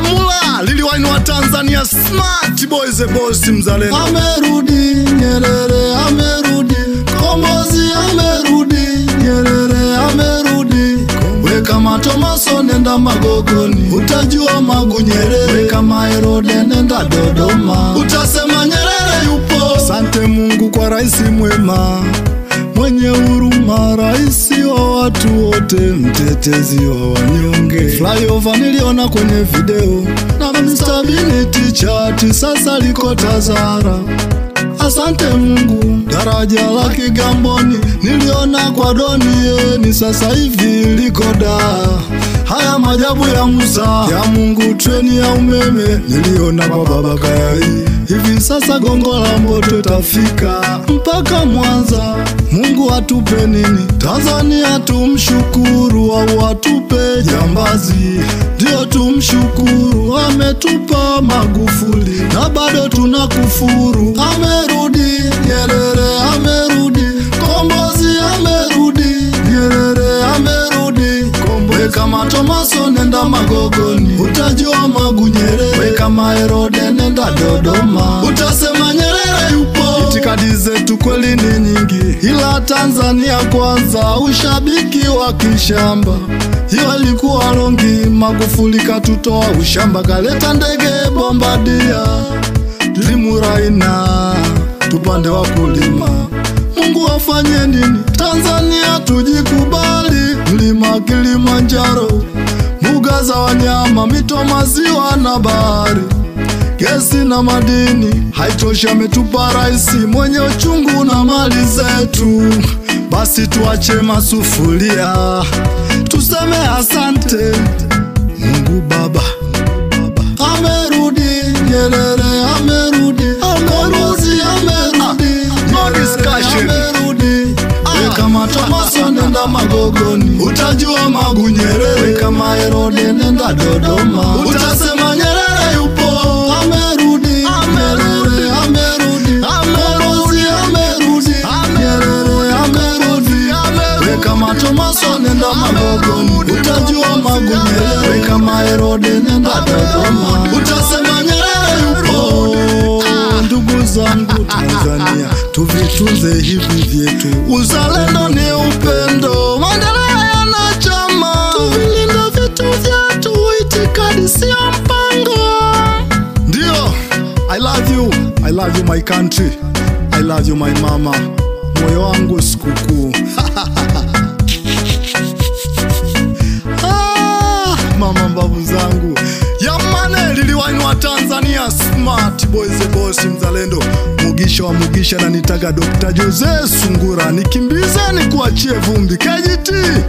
Mula liliwainua Tanzania, smart boys the boss mzalendo. Amerudi Nyerere, amerudi Kombozi, amerudi Nyerere, amerudi. Weka Matomaso nenda Magogoni, utajua Magu Nyerere. Weka Herode nenda Dodoma, utasema Nyerere yupo. Asante Mungu kwa rais mwema, mwenye huruma, raisi wa watu wote, mtetezi wa wanyonge. Flyover niliona kwenye video na Mr. Biniti chati, sasa liko Tazara. Asante Mungu, daraja la Kigamboni niliona kwa Donieni, sasa hivi liko Dar. Haya majabu ya Musa ya Mungu, treni ya umeme niliona kwa Baba Kayai. Hivi sasa Gongo la Mboto tafika mpaka Mwanza. Mungu atupe nini Tanzania tumshukuru, au atupe jambazi ndio tumshukuru? Ametupa Magufuli na bado tunakufuru. Amerudi Nyerere, amerudi Kombozi, amerudi Nyerere, amerudi Kombozi. Weka Matomaso nenda Magogoni, utajua Magu Nyerere. Weka Herode nenda Dodoma, utasema Nyerere yupo. Itikadi zetu kweli ni nyingi, ila Tanzania kwanza, ushabiki wa kishamba. Hiyo ilikuwa longi, Magufuli katutoa ushamba, kaleta ndege Bombardier, Limuraina tupande wa kulima. Mungu afanye nini Tanzania tujikubali? Mlima Kilimanjaro, mbuga za wanyama, mito, maziwa na bahari, gesi na madini haitoshi, ametupa raisi mwenye uchungu na mali zetu. Basi tuache masufuria, tuseme asante Mungu Baba. Amerudi Nyerere, amerudi Kombozi, amerudi no discussion, amerudi. Weka Matomaso nenda Magogoni, utajua Magu Nyerere. Weka Herode nenda Dodoma, utasema Nyerere yupo. Amerudi Nyerere, amerudi Kombozi, amerudi Nyerere, amerudi. Weka Matomaso nenda Magogoni, utajua Magu Nyerere. Weka Herode nenda Dodoma, utasema Nyerere yupo. Ndugu zangu Tanzania, tuvitunze hivi vyetu. Uzalendo ni upendo, maendeleo yana chama. Tuvilinde vitu vyetu, itikadi sio mpango. Ndio, I love you, I love you my country, I love you my mama. Moyo wangu sikukuu. Mama mbabu zangu, Yamane liliwainua Tanzania, smart boys the boss mzalendo. Mugisha wa Mugisha na nitaga Dr. Jose Sungura, nikimbize ni kuachie vumbi. KGT